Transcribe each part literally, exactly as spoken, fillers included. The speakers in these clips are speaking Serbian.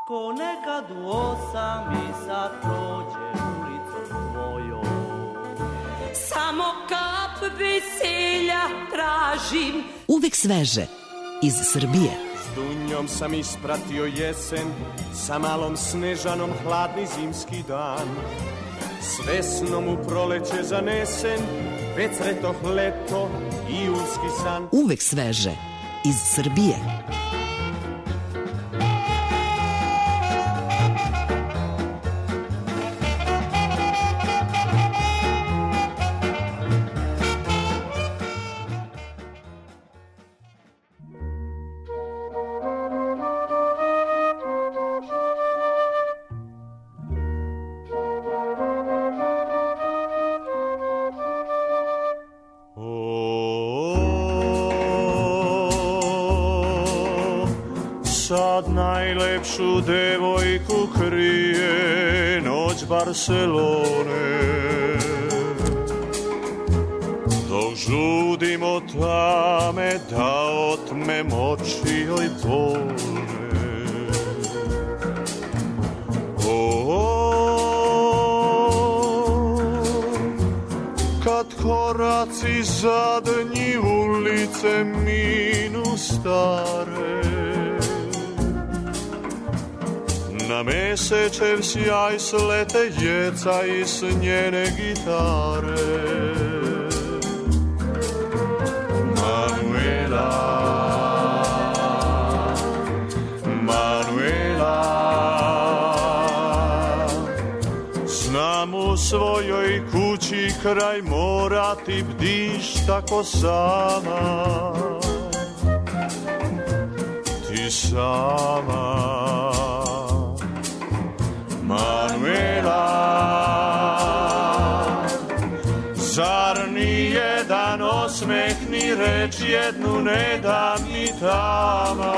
ko nekad u osam i sad prođe ulicom tvojom. Samo kap veselja tražim. Uvek sveže iz Srbije. S Dunjom sam ispratio jesen, sa malom snežanom hladni zimski dan. S vesnom u proleće zanesen, već sretoh leto i julski san. Uvek sveže iz Srbije. Najlepšu devojku krije noć Barcelone, dok žudimo tame da otmem oči joj bolne. O, kad koraci zadnji ulice minu stare, na mesečev sjaj slete jeca iz njene gitare. Manuela, Manuela, znam u svojoj kući kraj mora ti bdiš tako sama, ti sama. Manuela, zar ni jedan osmeh ni reč jednu ne da mi tama?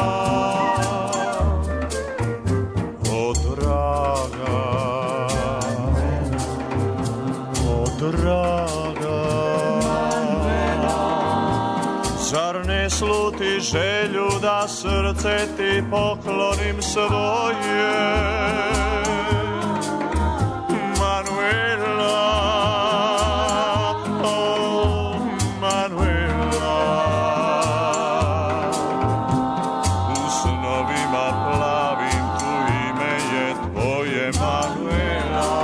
O draga, o draga, zar ne sluti želju da srce ti poklonim svoje? Manuela, oh Manuela, u snovima plavim tu ime je tvoje Manuela.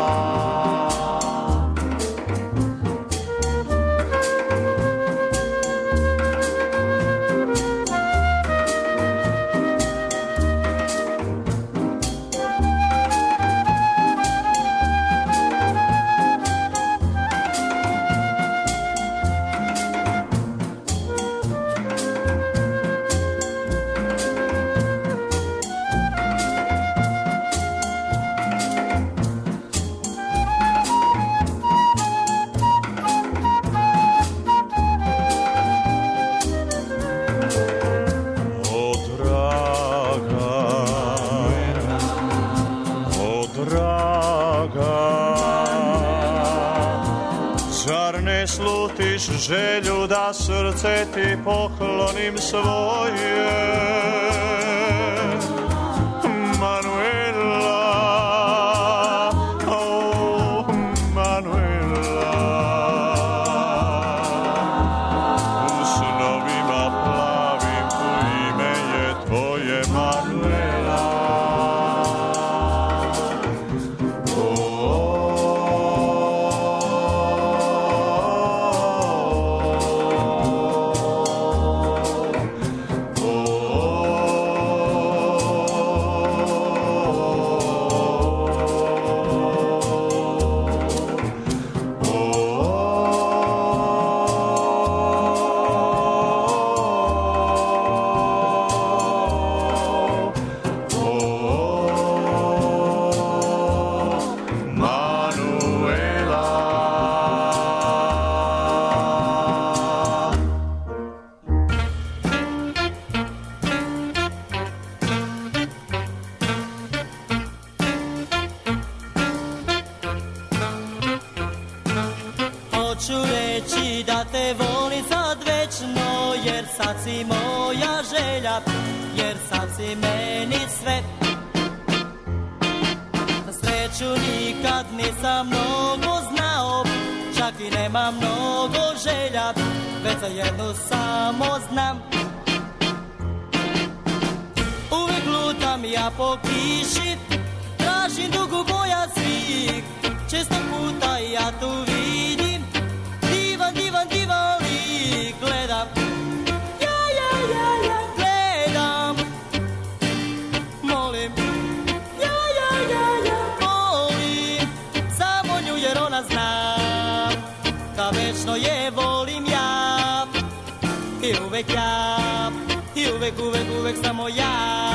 Želju da srce ti poklonim svoje, Manuela, oh Manuela, u snovima plavim tu ime je tvoje Manuela. Hoću reći da te volim sad večno, jer sad si moja želja, jer sad si meni sve. sreću nikad nisam mnogo znao, čak i nema mnogo želja, već za jednu samo znam. Uvijek lutam ja po kiši, tražim dugu boja svih, često puta ja tu vidim divan, divan, divan lik. Gledam, ja, ja, ja, ja, gledam, molim, ja, ja, ja, ja, molim, samo nju jer ona zna da večno je volim ja, i uvek ja, i uvek, uvek, uvek samo ja.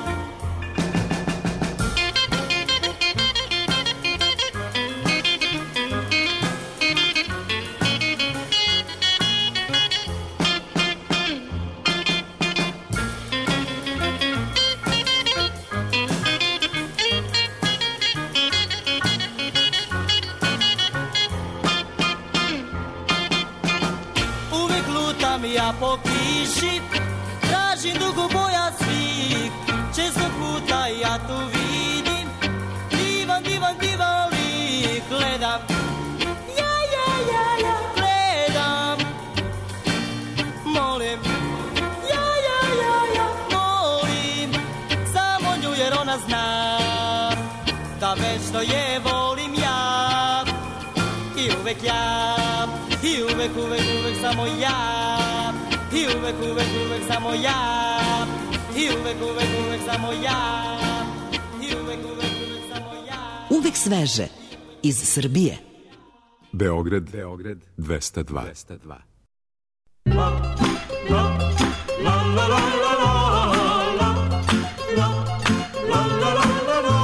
Ja po kiši tražim dugu boja svih, često puta ja tu vidim divan, divan, divan lik. Gledam, ja, ja, ja, ja, gledam, molim, ja, ja, ja, ja, molim, samo nju jer ona zna da večno je volim ja, i uvek ja, i uvek, uvek, uvek samo ja, i uvek, uvek, uvek samo ja, i uvek, uvek, uvek samo ja, i uvek, uvek, uvek samo ja. Uvek sveže iz Srbije. Beograd, Beograd dvesta dva. La, la, la, la, la, la, la, la, la, la, la.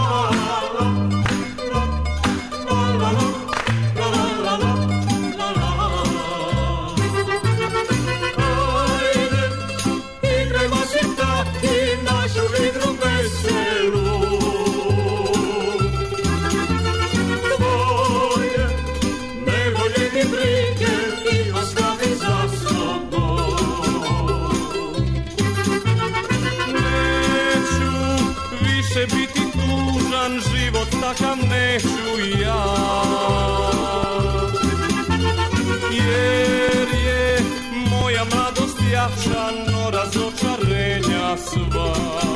Biti tužan, život takav neću ja, jer je moja mladost jača, no razočarenja sva.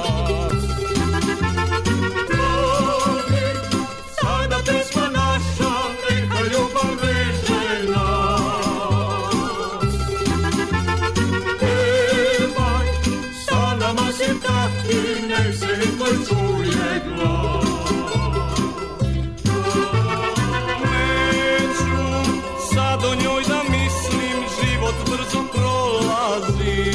Sada pesma naša, neka ljubav veže nas. Pevaj, sa nama si taki, nek se tvoj čuje glas. Neću sad o njoj da mislim, život brzo prolazi.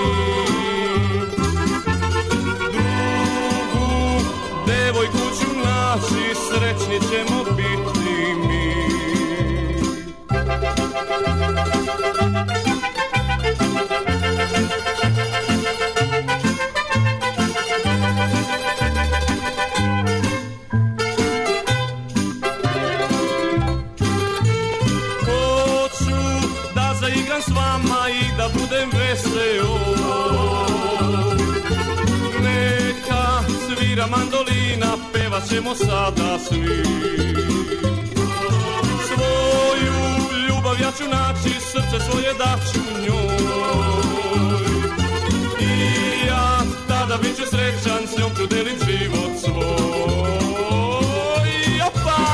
Drugu devojku ću naći, srećni ćemo biti mi. S vama i da budem veseo, neka svira mandolina, pevat ćemo sada svi. Svoju ljubav ja ću naći, srce svoje daću njoj, i ja tada bit ću srećan, s njom ću delit život svoj. Opa!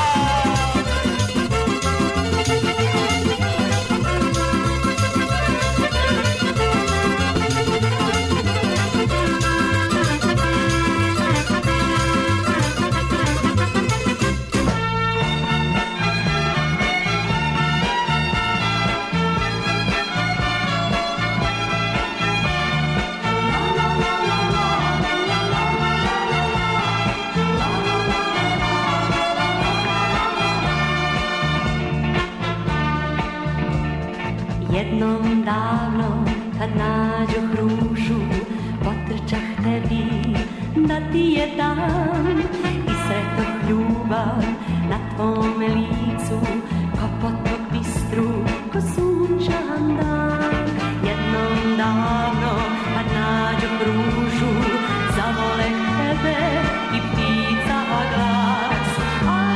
Jednom davno kad nađoh ružu, potrčah tebi da ti je dam i sretoh ljubav na tvome licu, ko potok bistru, ko sunčan dan. Jednom davno kad nađoh ružu, zavoleh tebe i ptica glas, a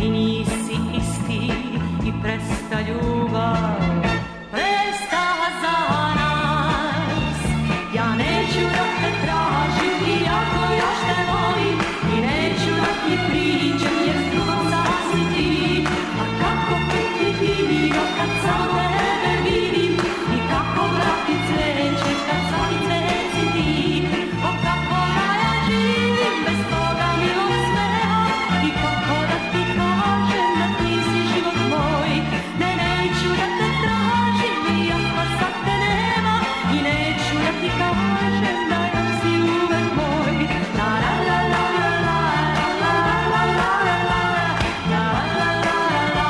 ti nisi isti i presta ljubav, presta za nas. Ja neću da te tražim, iako još te volim, i neću da ti pričam, jer s drugom sasvim ti. A kako biti divno kad samo tebe vidim, i kako vrati cveće kad svaki cvet si ti. O kako da ja živim bez toga milog smeha, i kako da ti kažem da ti si život moj. Ne, neću da te tražim, iako sad te nema, i neću da ti kažem da još si uvek moj. La la la la la la la la la la la la la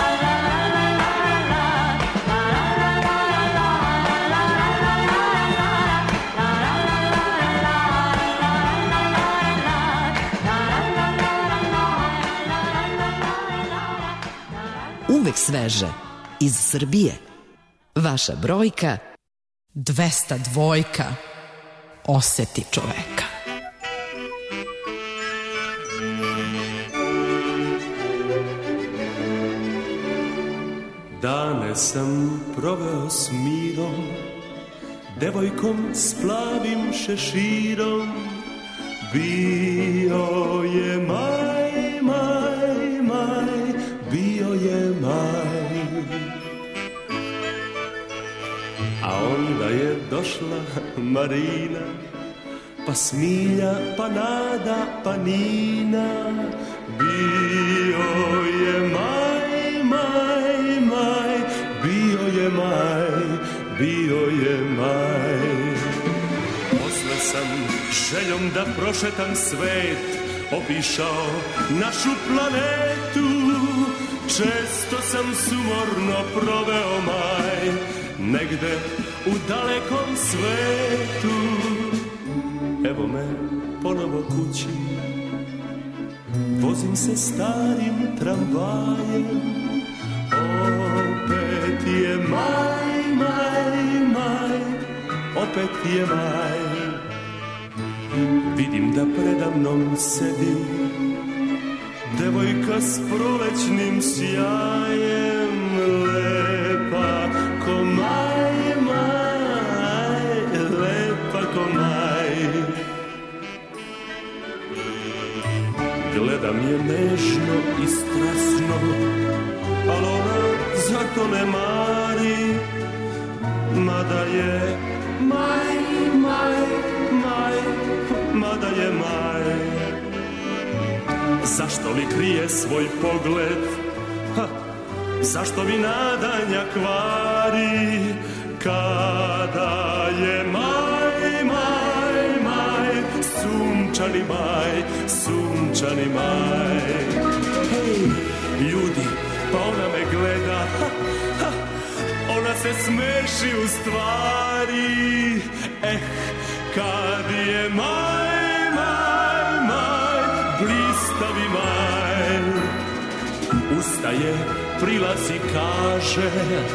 Uvek sveže iz Srbije. Vaša brojka dvesta dvojka. Oseti čoveka. Dane sam proveo s mirom, devojkom s plavim šeširom. Bio je maj, maj, maj, bio je maj. A onda je došla Marina, pa Smilja, pa Nada, pa Nina. Bio je maj, maj, maj, bio je maj, bio je maj. Posle sam željom da prošetam svet obišao našu planetu. Često sam sumorno proveo maj negde u dalekom svetu. Evo me ponovo kući, vozim se starim tramvajem. Opet je maj, maj, maj, opet je maj. Vidim da predamnom sedi devojka s prolećnim sjajem, lepa ko maj, maj, lepa ko maj. Gledam je nežno i strasno, al ona zato ne mari, mada je maj, maj, maj, mada je maj. Zašto li krije svoj pogled? Ha, zašto mi nadanja kvari? Kada je maj, maj, maj, sunčani maj, sunčani maj. Hej, ljudi, pa ona me gleda, ha, ha, ona se smeši u stvari. Eh, kad je maj, maj, maj, blistavi maj. Ustaje, prilazi, kaže: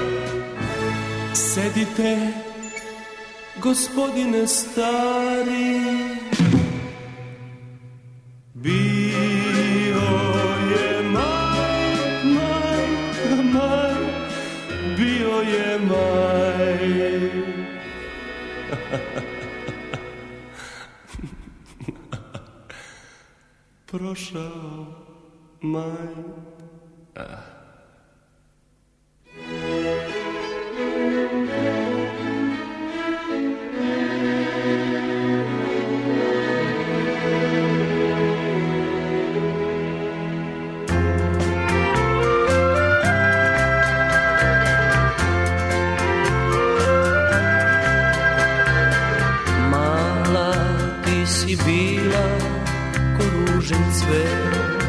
sedite, gospodine stari. Bio je maj, maj, maj, bio je maj. Prošao maj. Ah. Mala ti si bila ko ružin cvet,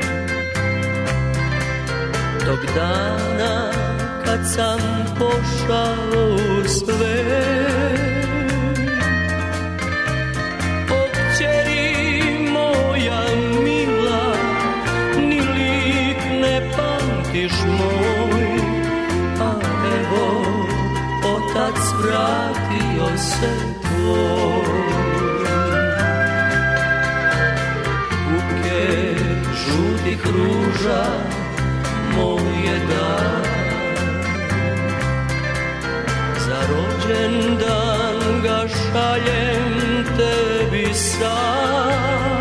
tog dana kad sam pošao u svet. O kćeri moja mila, ni lik ne pamtiš moj, a evo otac vratio se tvoj. Buke žuti žutih ruža moj je dan. Za rođendan ga šaljem tebi sam,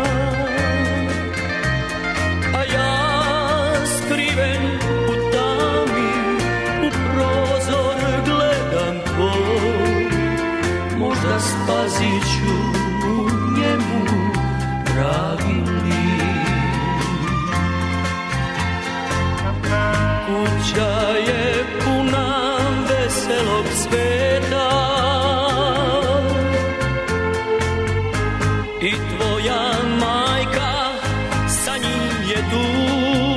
a ja skriven u tami u prozor gledam tvoj. Možda spazit ću u njemu dragi lik. Kuća je puna veselog sveta i tvoja majka sa njim je tu.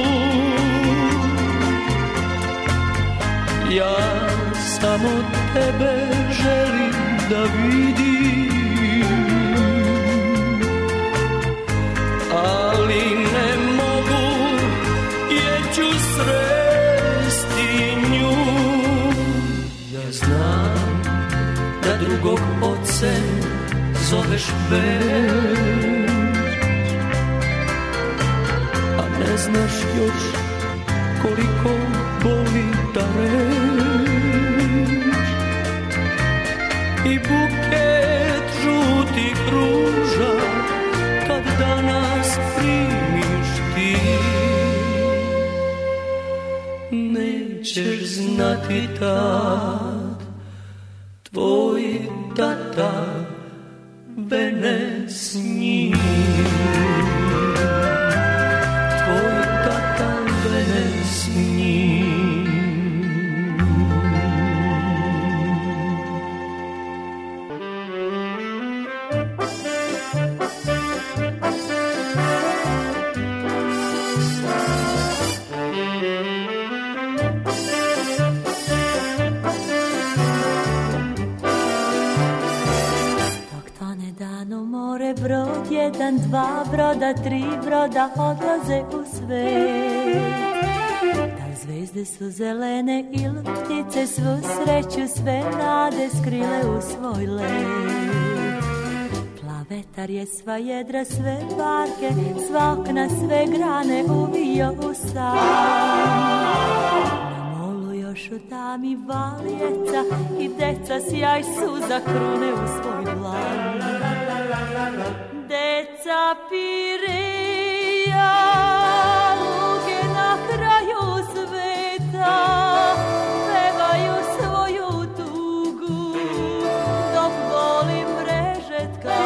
Ja samo tebe želim da vidim, ali ne mogu jer ću sresti nju. Ja znam da drugog ocem zoveš već, a ne znaš još koliko boli ta reč. I buket žutih ruža kad danas primiš ti, nećeš znati tad tvoj tata bene s njim. Tvoj tata bene s njim. Brod jedan, dva broda, tri broda odlaze u svet. Da li zvezde su zelene ili ptice svu sreću, sve nade skrile u svoj let. Plavetar je sva jedra, sve barke, sva okna, sve grane uvio u san. Na molu još u tami valjeca i deca sjaj suza krune u svoj dlan. Deca Pireja, luge na kraju sveta, pevaju svoju tugu, dok boli mrežetka.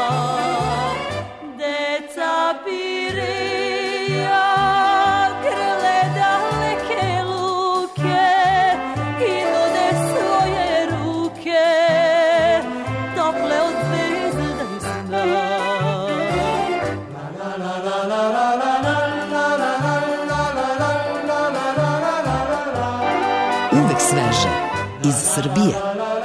Deca Pireja, grle daleke luke i nude svoje ruke, tople od zvezda i sna. Uvek sveže iz Srbije.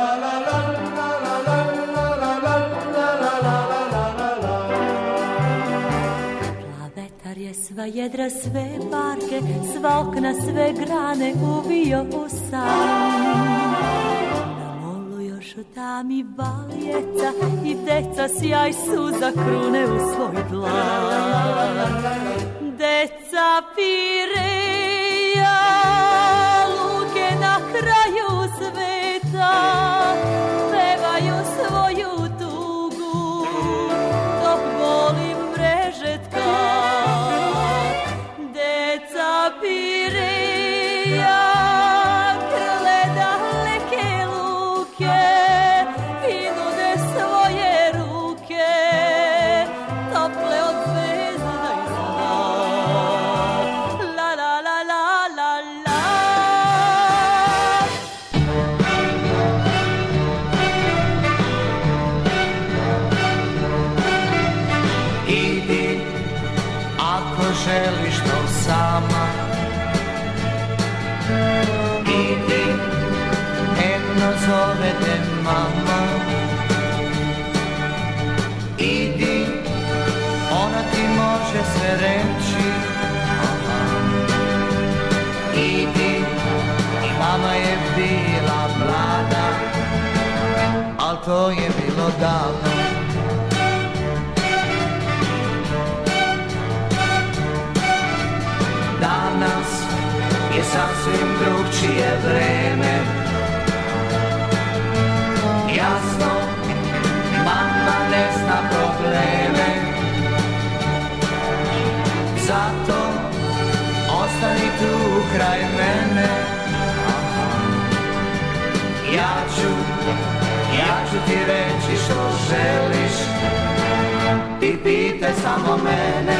Plavetar je sva jedra, sve barke, sva okna, sve grane uvio u san. Na molu još u tami valjeca i deca sjaj suza krune u svoj dlan. Deca Pireja, luke na kraju sveta, pevaju svoju tugu, dok boli mrežetka. Deca Pireja, grle daleke luke i nude svoje ruke, tople od zvezda i sna. La la la la la la. Idi, ako želiš to sama. Idi, eno zove te mama. Idi, ona ti može sve reći. Idi, i mama je bila mlada, al to je bilo davno. je sasvim drugčije vreme. Jasno, mama ne zna probleme, zato ostani tu kraj mene. Ja ću, ja ću ti reći što želiš, ti pitaj samo mene.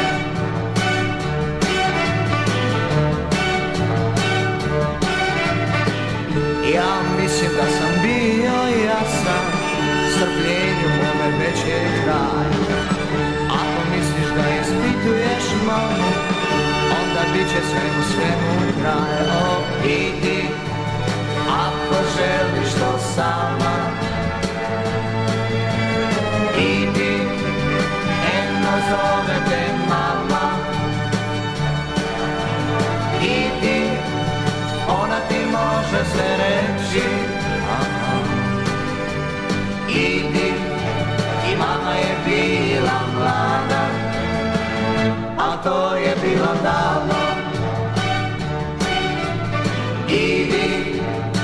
Ja mislim da sam bio jasan, strpljenju mome već je kraj. Ako misliš da ispituješ mamu, onda bit će svemu svemu kraj. O, idi, ako želiš to sama, idi, eno zove te mama. Idi, ona ti može sve reći. Aha. Idi, i mama je bila mlada, a to je bilo davno. Idi,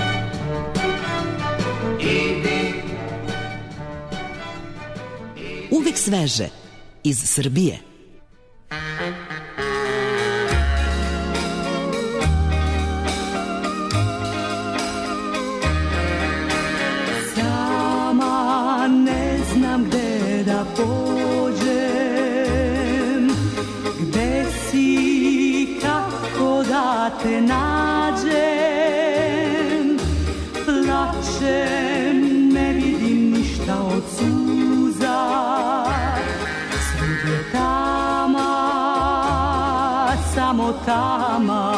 idi. Uvek sveže iz Srbije. Sama ne znam gde da pođem, gde si, kako da te nađem. Plačem, ne vidim ništa od suza, svud je tama, samo tama.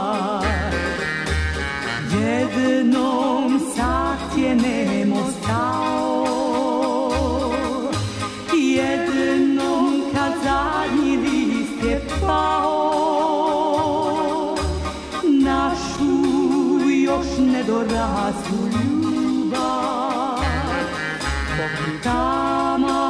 Jednom sat je nemo stao, jednom kad zadnji list je pao, našu još nedoraslu ljubav. Tama,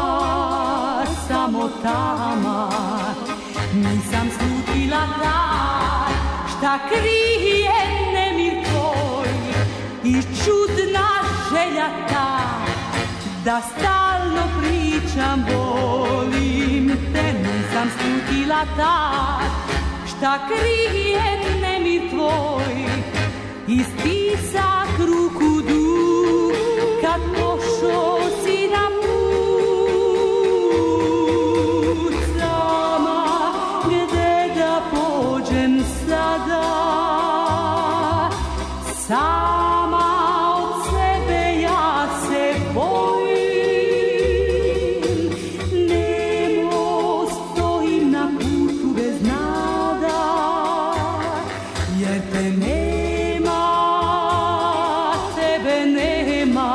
samo tama, nisam slutila tad šta krije nemir tvoj i čudna želja ta da stalno pričam volim te. Nisam slutila tad šta krije nemir tvoj i stisak ruku dug kad pošao si na put. Sama gde da pođem sada, sama od sebe ja se bojim. Nemo stojim na putu bez nada, jer te nema, tebe nema,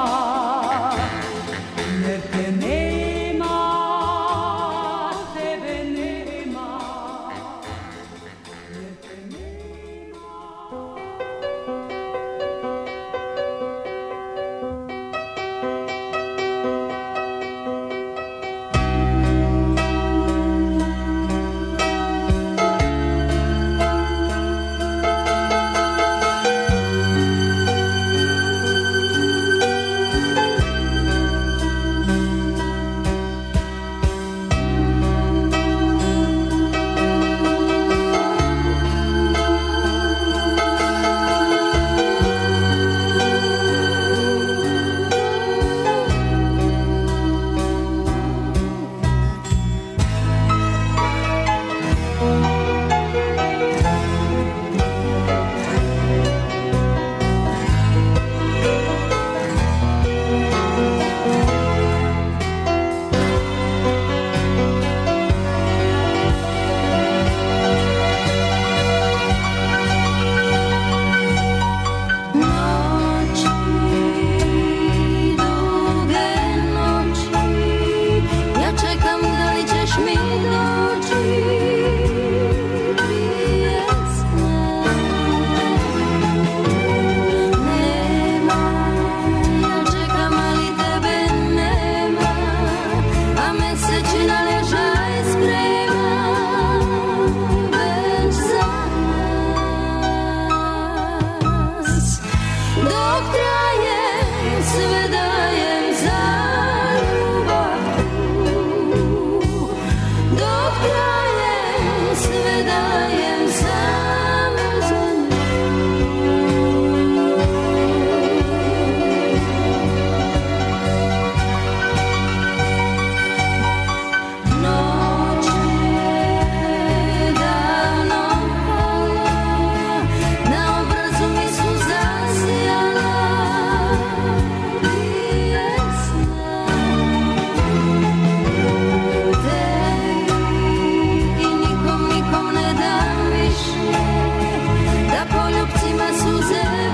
jer te nema, tebe nema, jer te nema.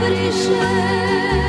miriše